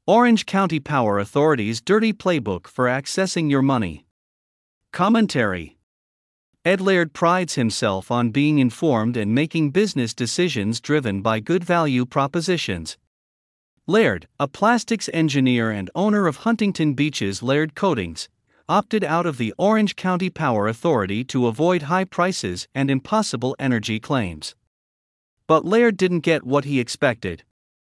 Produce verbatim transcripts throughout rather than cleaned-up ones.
Orange County Power Authority's dirty playbook for accessing your money. Commentary. Ed Laird prides himself on being informed and making business decisions driven by good value propositions. Laird, a plastics engineer and owner of Huntington Beach's Laird Coatings, opted out of the Orange County Power Authority to avoid high prices and impossible energy claims. But Laird didn't get what he expected.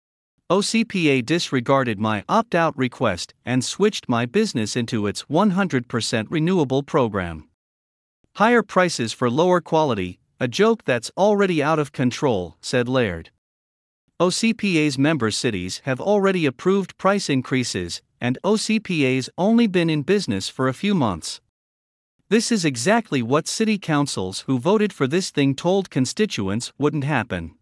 O C P A disregarded my opt-out request and switched my business into its one hundred percent renewable program. Higher prices for lower quality, a joke that's already out of control, said Laird. O C P A's member cities have already approved price increases, and O C P A's only been in business for a few months. This is exactly what city councils who voted for this thing told constituents wouldn't happen.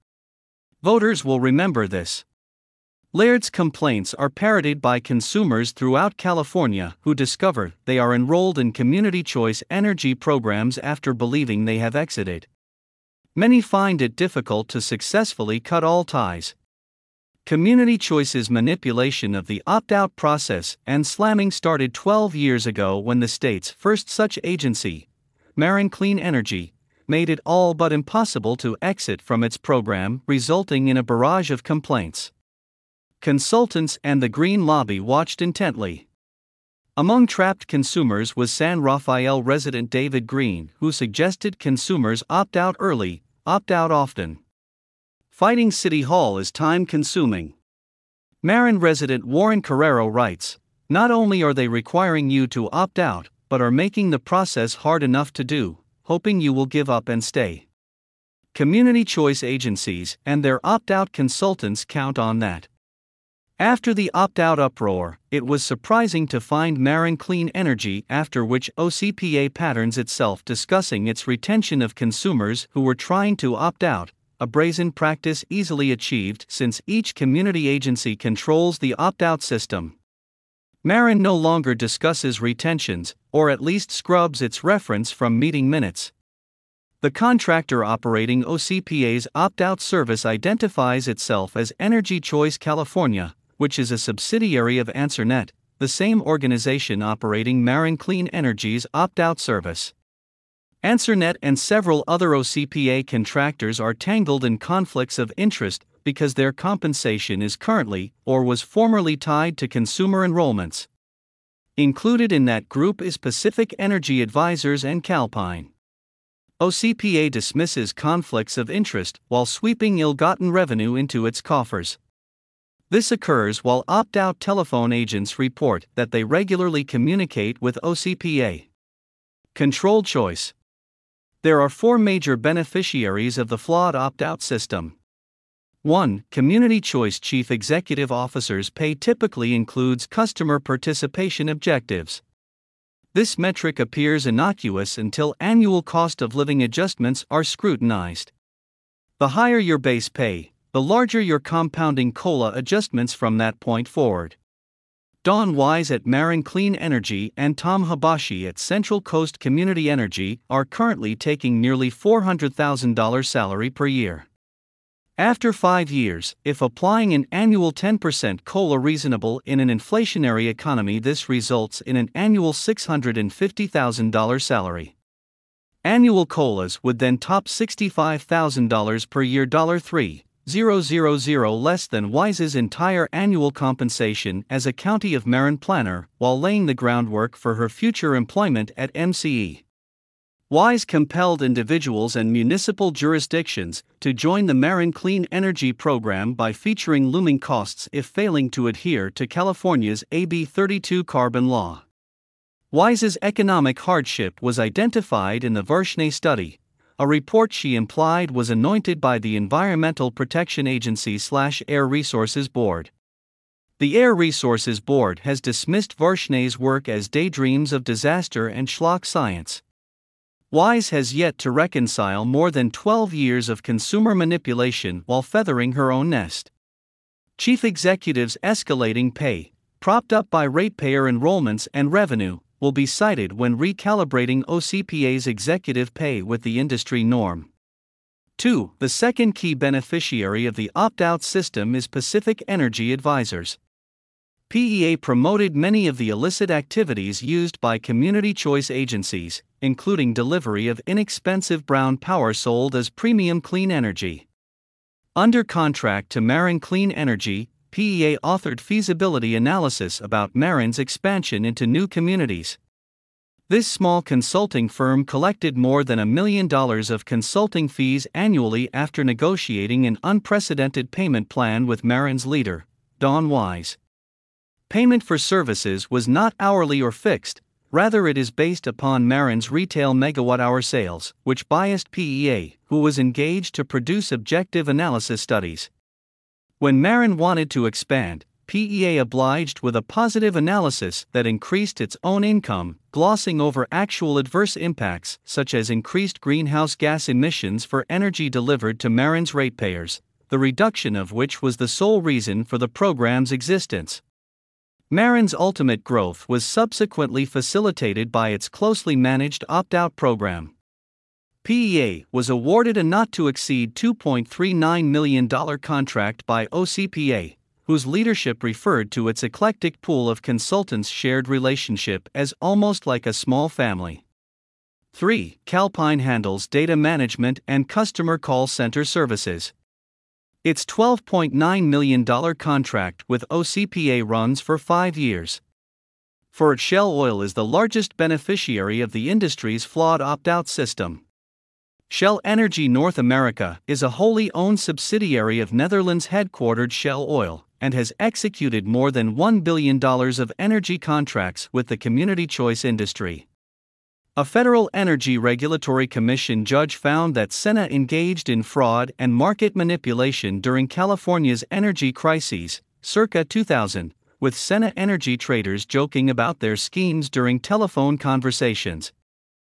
Voters will remember this. Laird's complaints are parroted by consumers throughout California who discover they are enrolled in community choice energy programs after believing they have exited. Many find it difficult to successfully cut all ties. Community Choice's manipulation of the opt-out process and slamming started twelve years ago when the state's first such agency, Marin Clean Energy, made it all but impossible to exit from its program, resulting in a barrage of complaints. Consultants and the Green Lobby watched intently. Among trapped consumers was San Rafael resident David Green, who suggested consumers opt out early, opt out often. Fighting City Hall is time-consuming. Marin resident Warren Carrero writes, "Not only are they requiring you to opt out, but are making the process hard enough to do, hoping you will give up and stay. Community choice agencies and their opt-out consultants count on that." After the opt-out uproar, it was surprising to find Marin Clean Energy, after which O C P A patterns itself discussing its retention of consumers who were trying to opt out, a brazen practice easily achieved since each community agency controls the opt-out system. Marin no longer discusses retentions, or at least scrubs its reference from meeting minutes. The contractor operating O C P A's opt-out service identifies itself as Energy Choice California, which is a subsidiary of AnswerNet, the same organization operating Marin Clean Energy's opt-out service. AnswerNet and several other O C P A contractors are tangled in conflicts of interest because their compensation is currently, or was formerly, tied to consumer enrollments. Included in that group is Pacific Energy Advisors and Calpine. O C P A dismisses conflicts of interest while sweeping ill-gotten revenue into its coffers. This occurs while opt-out telephone agents report that they regularly communicate with O C P A. Controlled choice. There are four major beneficiaries of the flawed opt-out system. one. Community choice chief executive officers' pay typically includes customer participation objectives. This metric appears innocuous until annual cost of living adjustments are scrutinized. The higher your base pay, the larger your compounding COLA adjustments from that point forward. Don Wise at Marin Clean Energy and Tom Habashi at Central Coast Community Energy are currently taking nearly four hundred thousand dollars salary per year. After five years, if applying an annual ten percent COLA reasonable in an inflationary economy, this results in an annual six hundred fifty thousand dollars salary. Annual COLAs would then top sixty-five thousand dollars per year, three thousand less than Wise's entire annual compensation as a County of Marin planner, while laying the groundwork for her future employment at M C E. Wise compelled individuals and municipal jurisdictions to join the Marin Clean Energy program by featuring looming costs if failing to adhere to California's A B thirty-two carbon law. Wise's economic hardship was identified in the Varshney study, a report she implied was anointed by the Environmental Protection Agency/Air Resources Board. The Air Resources Board has dismissed Varshney's work as daydreams of disaster and schlock science. Wise has yet to reconcile more than twelve years of consumer manipulation while feathering her own nest. Chief executives' escalating pay, propped up by ratepayer enrollments and revenue, will be cited when recalibrating O C P A's executive pay with the industry norm. two. The second key beneficiary of the opt-out system is Pacific Energy Advisors. P E A promoted many of the illicit activities used by community choice agencies, including delivery of inexpensive brown power sold as premium clean energy. Under contract to Marin Clean Energy, P E A authored feasibility analysis about Marin's expansion into new communities. This small consulting firm collected more than a million dollars of consulting fees annually after negotiating an unprecedented payment plan with Marin's leader, Don Wise. Payment for services was not hourly or fixed, rather it is based upon Marin's retail megawatt-hour sales, which biased P E A, who was engaged to produce objective analysis studies. When Marin wanted to expand, P E A obliged with a positive analysis that increased its own income, glossing over actual adverse impacts such as increased greenhouse gas emissions for energy delivered to Marin's ratepayers, the reduction of which was the sole reason for the program's existence. Marin's ultimate growth was subsequently facilitated by its closely managed opt-out program. P E A was awarded a not-to-exceed two point three nine million dollars contract by O C P A, whose leadership referred to its eclectic pool of consultants' shared relationship as almost like a small family. three. Calpine handles data management and customer call center services. Its twelve point nine million dollars contract with O C P A runs for five years. For Shell Oil is the largest beneficiary of the industry's flawed opt-out system. Shell Energy North America is a wholly owned subsidiary of Netherlands-headquartered Shell Oil, and has executed more than one billion dollars of energy contracts with the community choice industry. A Federal Energy Regulatory Commission judge found that Sena engaged in fraud and market manipulation during California's energy crises, circa two thousand, with Sena Energy traders joking about their schemes during telephone conversations.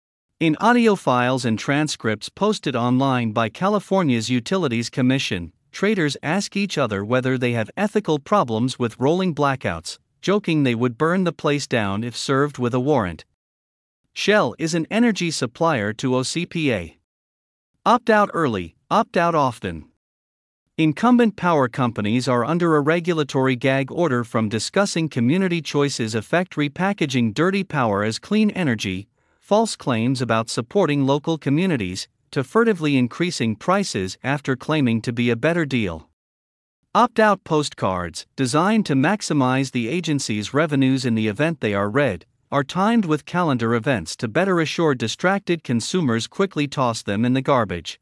In audio files and transcripts posted online by California's Utilities Commission, traders ask each other whether they have ethical problems with rolling blackouts, joking they would burn the place down if served with a warrant. Shell is an energy supplier to O C P A. Opt out early, opt out often. Incumbent power companies are under a regulatory gag order from discussing community choices affect repackaging dirty power as clean energy, false claims about supporting local communities, to furtively increasing prices after claiming to be a better deal. Opt-out postcards, designed to maximize the agency's revenues in the event they are read, are timed with calendar events to better assure distracted consumers quickly toss them in the garbage.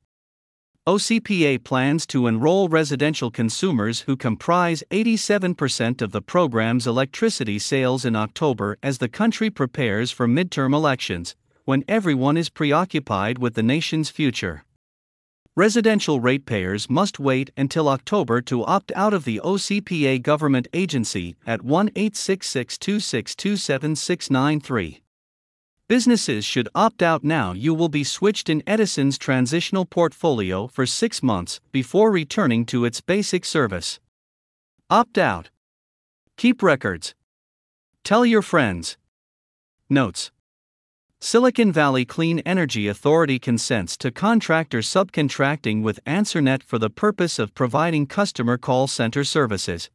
O C P A plans to enroll residential consumers who comprise eighty-seven percent of the program's electricity sales in October as the country prepares for midterm elections, when everyone is preoccupied with the nation's future. Residential ratepayers must wait until October to opt out of the O C P A government agency at one eight six six, two six two, seven six nine three. Businesses should opt out now. You will be switched in Edison's transitional portfolio for six months before returning to its basic service. Opt out. Keep records. Tell your friends. Notes. Silicon Valley Clean Energy Authority consents to contractor subcontracting with AnswerNet for the purpose of providing customer call center services.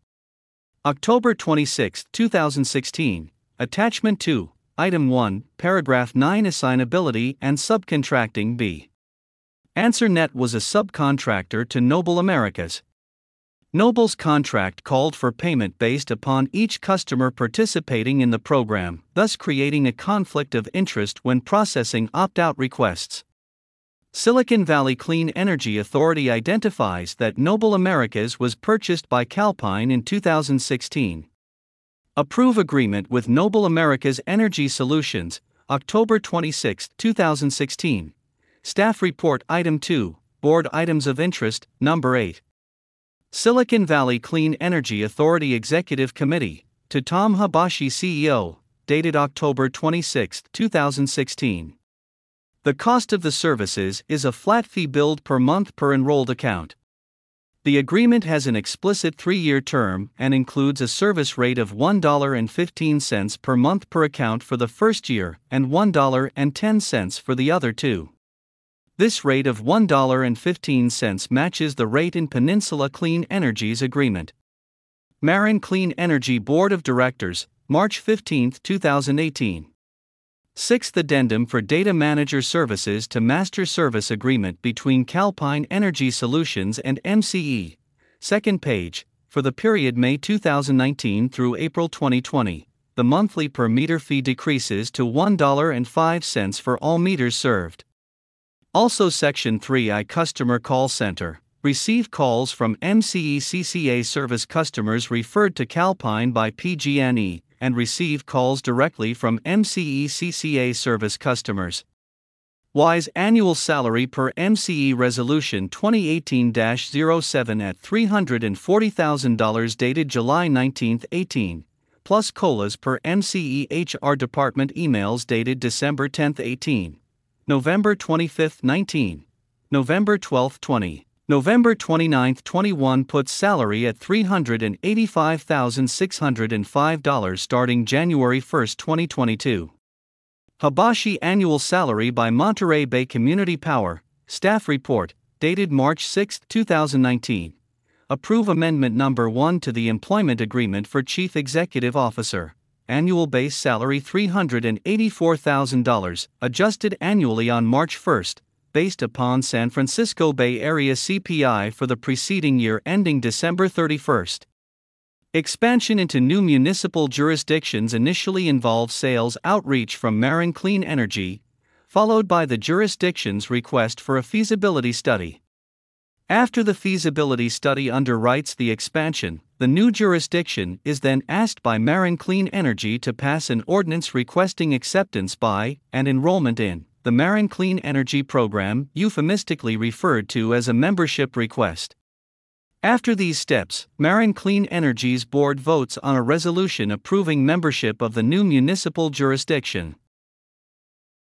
October twenty-sixth, two thousand sixteen, Attachment two, Item one, Paragraph nine Assignability and Subcontracting B. AnswerNet was a subcontractor to Noble Americas. Noble's contract called for payment based upon each customer participating in the program, thus creating a conflict of interest when processing opt-out requests. Silicon Valley Clean Energy Authority identifies that Noble Americas was purchased by Calpine in two thousand sixteen. Approve agreement with Noble Americas Energy Solutions, October twenty-sixth, two thousand sixteen. Staff Report Item two, Board Items of Interest, Number eight. Silicon Valley Clean Energy Authority Executive Committee, to Tom Habashi C E O, dated October twenty-sixth, two thousand sixteen. The cost of the services is a flat fee billed per month per enrolled account. The agreement has an explicit three-year term and includes a service rate of one dollar and fifteen cents per month per account for the first year and one dollar and ten cents for the other two. This rate of one dollar and fifteen cents matches the rate in Peninsula Clean Energy's agreement. Marin Clean Energy Board of Directors, March fifteenth, two thousand eighteen. Sixth Addendum for Data Manager Services to Master Service Agreement between Calpine Energy Solutions and M C E. Second page, for the period May two thousand nineteen through April twenty twenty, the monthly per meter fee decreases to one dollar and five cents for all meters served. Also Section three I Customer Call Center. Receive calls from M C E C C A service customers referred to Calpine by P G and E, and receive calls directly from M C E C C A service customers. WISE annual salary per M C E Resolution twenty eighteen dash oh seven at three hundred forty thousand dollars dated July nineteenth, eighteen, plus COLAs per M C E H R Department emails dated December tenth, eighteen, November twenty-fifth, nineteen, November twelfth, twenty. November twenty-ninth, twenty-one puts salary at three hundred eighty-five thousand six hundred five dollars starting January first, twenty twenty-two. Habashi annual salary by Monterey Bay Community Power, staff report, dated March sixth, two thousand nineteen. Approve amendment number one to the employment agreement for Chief Executive Officer. Annual base salary three hundred eighty-four thousand dollars, adjusted annually on March first. Based upon San Francisco Bay Area C P I for the preceding year ending December thirty-first. Expansion into new municipal jurisdictions initially involves sales outreach from Marin Clean Energy, followed by the jurisdiction's request for a feasibility study. After the feasibility study underwrites the expansion, the new jurisdiction is then asked by Marin Clean Energy to pass an ordinance requesting acceptance by, and enrollment in, the Marin Clean Energy Program, euphemistically referred to as a membership request. After these steps, Marin Clean Energy's board votes on a resolution approving membership of the new municipal jurisdiction.